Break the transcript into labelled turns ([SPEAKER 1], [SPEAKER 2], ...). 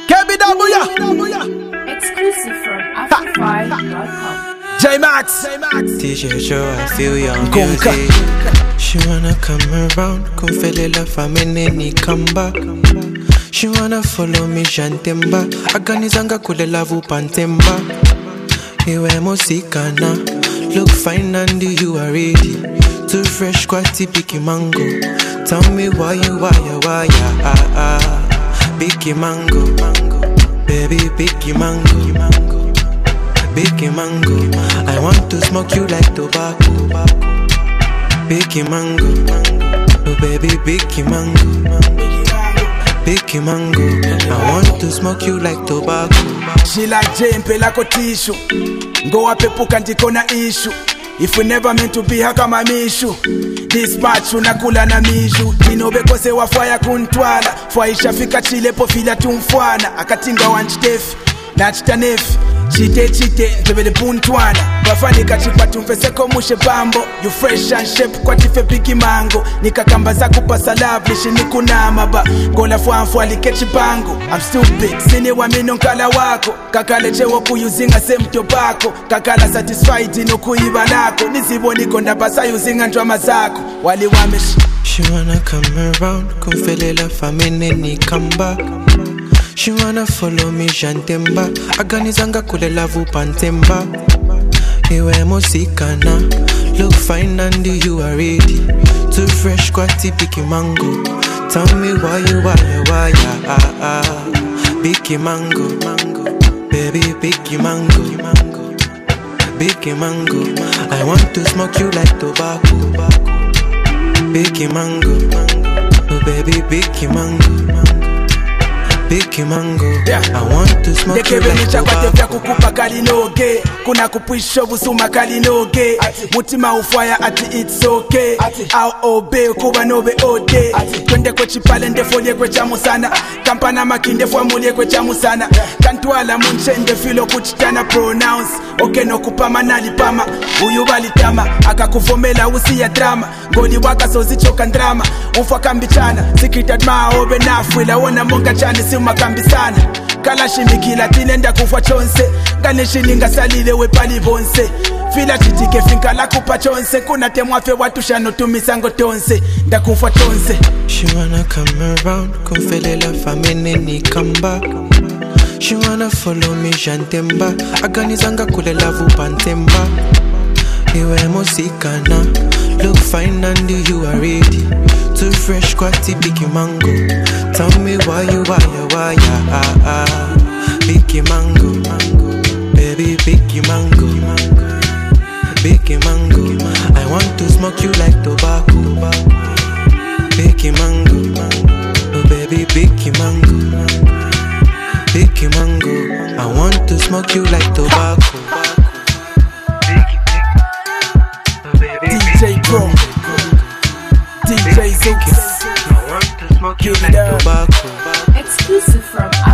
[SPEAKER 1] KBW. Exclusive from Afro5.com.
[SPEAKER 2] J-Max.
[SPEAKER 3] T-shirt show, I feel your music. She wanna come around, kumfele la famine ni come back. She wanna follow me jantemba, aganizanga kule lavu pantemba. Iwe mosikana, look fine and you are ready. Too fresh kwa tipiki mango. Tell me why Biggie mango, baby biggie mango. Biggie mango, I want to smoke you like tobacco. Biggie mango, oh baby biggie mango. Biggie mango, I want to smoke you like tobacco.
[SPEAKER 2] She like jempe lako tishu, ngo apepuka ndiko na issue. If we never meant to be haka mamishu, this match unakula na mishu. Ninobe kose wafaya kuntwala, fwaisha fika chile po fila tumfwana. Akatinga wanchitefi, nachita nefi. Chite, ntebele puntwana. Bafani kachipa tumfeseko mushe bambo. You fresh and shape kwa tife bigi mango. Nikakamba za kupasa lovely, shini kunama ba. Gola fuanfu alikechi bango. I'm stupid, sini wa mino nkala wako. Kakale chewo kuyuzinga semtyo bako. Kakala satisfied ino kuiba lako. Nisibo nikonda basa yuzinga ndrama zako. Wali wameshi.
[SPEAKER 3] She wanna come around, kumfele la famine ni come back. She wanna follow me jantemba, aganizanga kule lavu pantemba. Iwe mosikana, look fine and you are ready. Too fresh kwa tipiki mango. Tell me why Biggie mango, baby biggie mango. Biggie mango, I want to smoke you like tobacco. Biggie mango, oh baby biggie mango. Biggie mango, yeah. I want to smoke you like tobacco.
[SPEAKER 2] Vya kukupa kalinoge, kuna kupwisho busuma kalinoge. Mutima ufaya ati it's okay. Au obe kuba nobe ode. Twende kwe chipale ndefolie kwe chamu sana. Kampana makinde fuamulie kwe chamu sana. Kantwala munchende filo kuchitana pronounce. Oke no kupama nalipama. Uyu balitama, akakuvomela usi ya drama. Ngoli waka sozi choka ndrama. Ufa kambichana, sikita dmaa obe nafwila. Wona monga chani si umakambi sana. Kala shimikila tinenda kufa chonse. Gane shilinga salile we pali bonse. Fila chitike finka la kupa chonse. Kuna temwafe watu shano tumisango tonse. Nda kufa chonse.
[SPEAKER 3] She wanna come around, kumfele la famine ni come back. She wanna follow me jantemba, aganizanga kule lavu pantemba. Iwe mosikana, look fine and you are ready. Too fresh kwa tipiki mango. Tell me why Biggie mango, baby biggie mango. Biggie mango, I want to smoke you like tobacco. Biggie mango, oh baby biggie mango. Biggie mango, I want to smoke you like tobacco.
[SPEAKER 2] DJ Pro, DJ Zooks,
[SPEAKER 3] I want to smoke you like tobacco.
[SPEAKER 1] Exclusive from